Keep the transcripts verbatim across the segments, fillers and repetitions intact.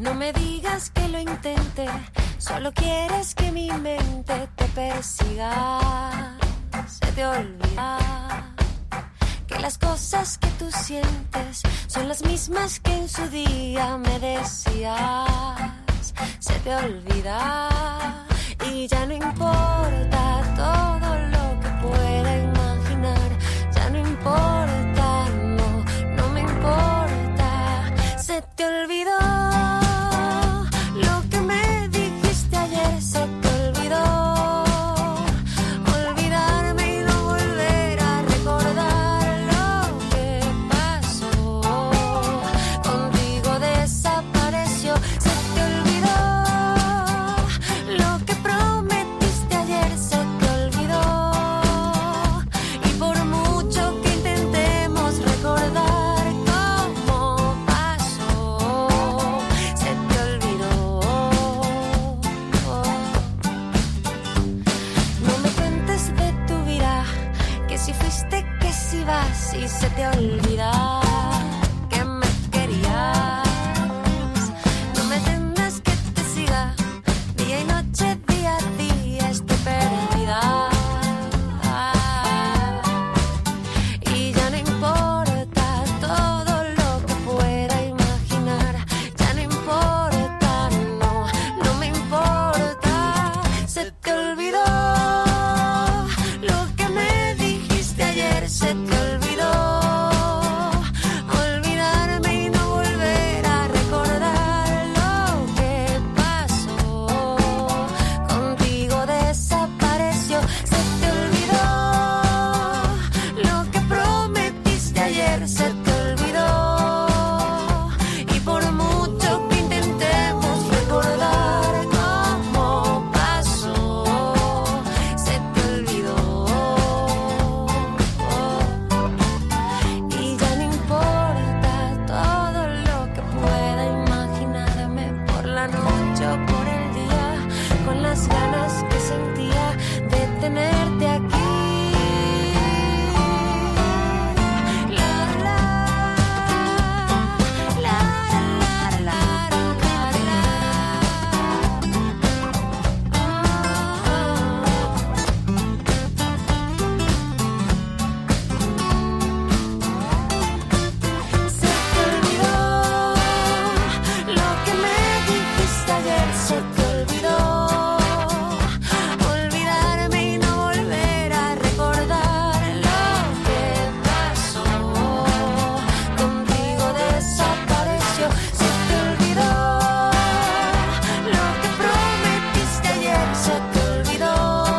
No me digas que lo intente, solo quieres que mi mente te persiga. Se te olvida que las cosas que tú sientes son las mismas que en su día me decías. Se te olvida y ya no importa todo lo que pueda imaginar. Ya no importa, no, no me importa. Se te olvidó lo que me dijiste ayer. Se te olvidó olvidarme y no volver a recordar lo que pasó. Contigo desapareció. Se te olvidó lo que prometiste ayer. Se te olvidó y por mucho que intentemos recordar cómo pasó, se te olvidó. No me cuentes de tu vida, que si fuiste, que si vas, y se te olvida que me querías. No me tengas que te siga día y noche, día a día, estoy perdida. Y ya no importa todo lo que pueda imaginar. Ya no importa, no, no me importa. Se te olvidó lo que me dijiste ayer. Se te olvidó olvidarme y no volver a recordar lo que pasó. Contigo desapareció. Se te olvidó lo que prometiste ayer. Se te olvidó y por mucho que intentemos recordar cómo pasó, se te olvidó. Y ya no importa todo lo que pueda imaginarme por la noche o por el día, con las ganas que sentía de tenerte aquí. La, la, la, la, la, la, la. Se te olvidó lo que me dijiste ayer. Se te olvidó olvidarme y no volver a recordar lo que pasó. Contigo desapareció. Se te olvidó lo que prometiste ayer. Se te olvidó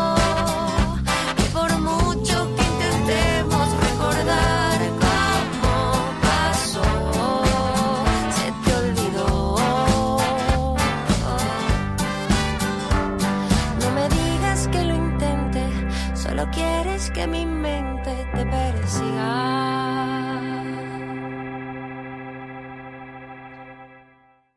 y por mucho que intentemos recordar cómo pasó, se te olvidó. No me digas que lo intente, solo quieres que mi mente te persiga.